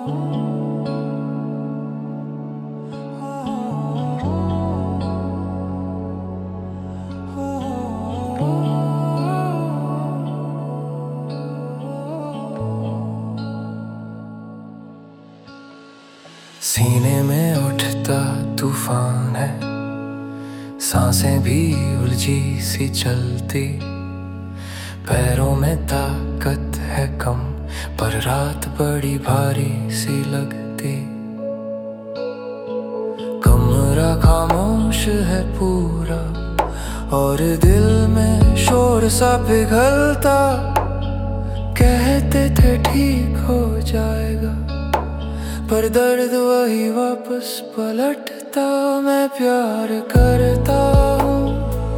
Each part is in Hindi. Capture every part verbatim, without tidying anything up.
सीने में उठता तूफान है, सांसें भी उलझी सी चलती, पैरों में ताकत है कम पर रात बड़ी भारी सी लगती। कमरा खामोश है पूरा और दिल में शोर सा पिघलता, कहते थे ठीक हो जाएगा पर दर्द वही वापस पलटता। मैं प्यार करता हूँ,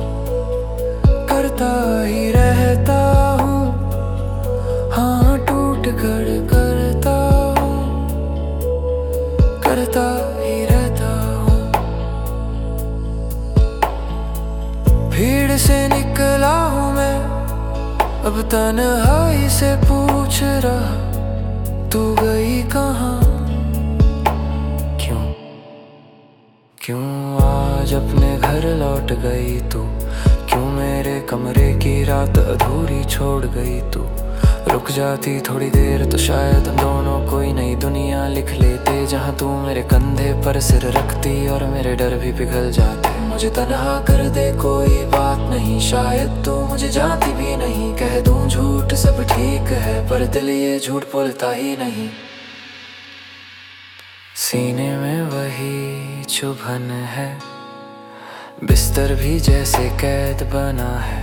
करता ही रहता हूँ, हाँ टूट कर करता हूँ, करता ही रहता हूँ। भीड़ से निकला हूँ मैं, अब तन्हाई से पूछ रहा तू गई कहाँ। क्यों आज अपने घर लौट गई तू, क्यों मेरे कमरे की रात अधूरी छोड़ गई तू। रुक जाती थोड़ी देर तो शायद हम दोनों कोई नई दुनिया लिख लेते, जहाँ तू मेरे कंधे पर सिर रखती और मेरे डर भी पिघल जाते। मुझे तन्हा कर दे कोई बात नहीं, शायद तू मुझे जानती भी नहीं। कह दूं झूठ सब ठीक है पर दिल ये झूठ बोलता ही नहीं। सीने में वही चुभन है, बिस्तर भी जैसे कैद बना है।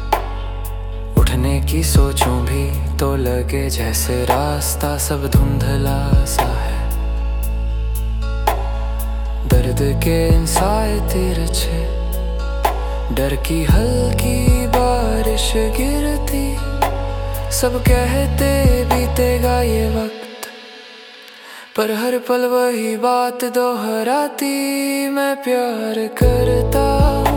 उठने की सोचूं भी तो लगे जैसे रास्ता सब धुंधला सा है। दर्द के इंसाए तिरछे, डर की हल्की बारिश गिरती, सब कहते बीतेगा ये वक्त पर हर पल वही बात दोहराती। मैं प्यार करता